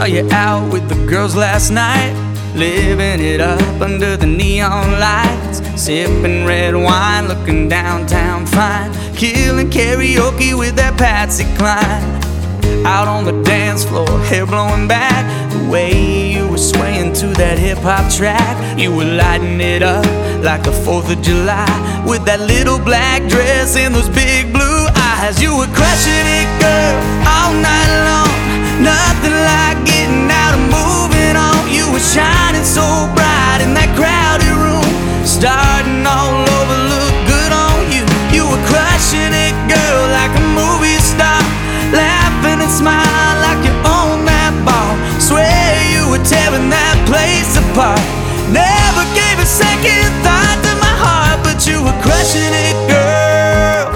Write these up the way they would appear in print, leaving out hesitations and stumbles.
Saw you out with the girls last night, living it up under the neon lights, sipping red wine, looking downtown fine, killing karaoke with that Patsy Cline. Out on the dance floor, hair blowing back, the way you were swaying to that hip-hop track. You were lighting it up like the 4th of July, with that little black dress and those big blue eyes. You were crushing it, girl, all night long. Nothing like getting out and moving on. You were shining so bright in that crowded room, starting all over, look good on you. You were crushing it, girl, like a movie star, laughing and smiling like you own that bar. Swear you were tearing that place apart. Never gave a second thought to my heart, but you were crushing it, girl.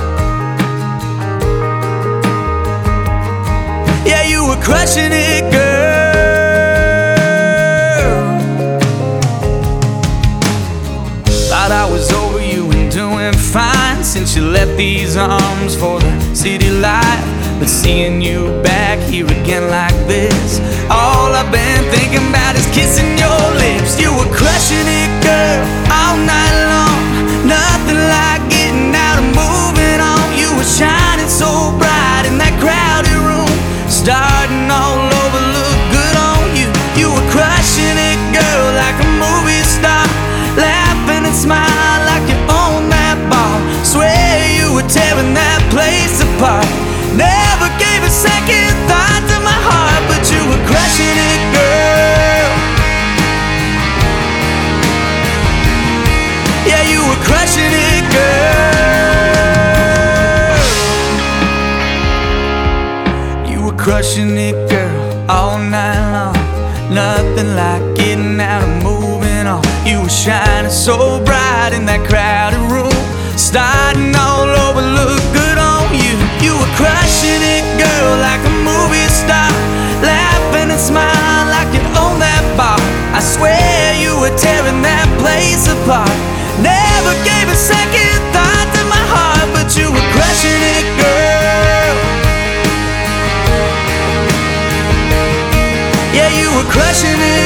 Yeah, you were crushing it, girl. Thought I was over you and doing fine since you left these arms for the city life. But seeing you back here again like this, all I've been thinking about is kissing your lips. You were crushing it, girl, all night long. Nothing like getting out and moving on. You were shining so bright in that crowded room, starting all over, look good on you. You were crushing it, girl, like a movie star, laughing and smiling like you own that bar. Swear you were tearing that place apart. Never gave a second thought to my heart, but you were crushing it, girl. Yeah, you were crushing it, girl. You were crushing it, girl, all night long. Nothing like getting out and moving on. You were shining so bright in that crowded room, starting all over, look good on you. You were crushing it, girl, like a movie star, laughing and smiling like you own that bar. I swear you were tearing that place apart. Never gave a second thought to my heart, but you were crushing it, girl. Yeah, you were crushing it.